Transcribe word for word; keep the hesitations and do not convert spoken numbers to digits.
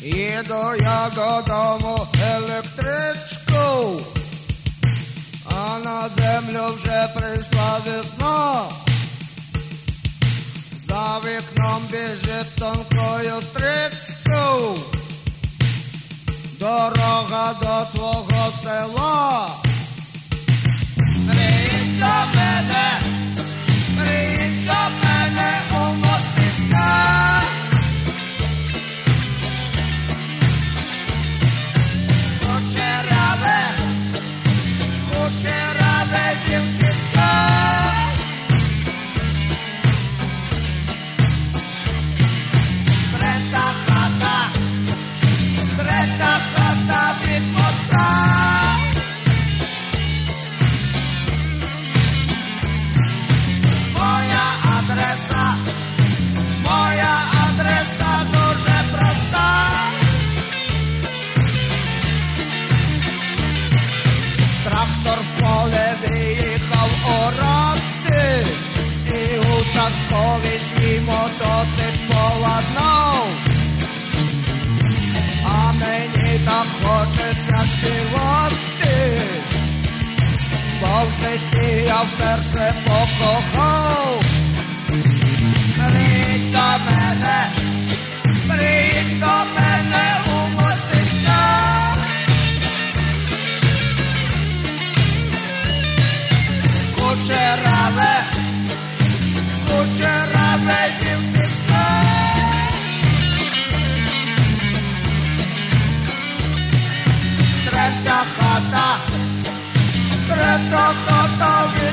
Їду я додому електричку, а на землю вже прийшла весна. За вікном біжить тонкою стрічкою дорога до твого села. Приїдь до мене, приїдь до мене у Мостиська. Кучеряве, кучеряве дівчиська. Трета хата, трета хата від моста. Моя адреса, моя адреса дуже проста. Трактор в поле виїхав орати, і участковий свій мотоцикл поладнав. А мені так хочеться співати, бо в житті я вперше покохав. Приїдь до мене, приїдь до мене у Мостиська. Кучеряве, кучеряве дівчиська. Третя хата, третя хата.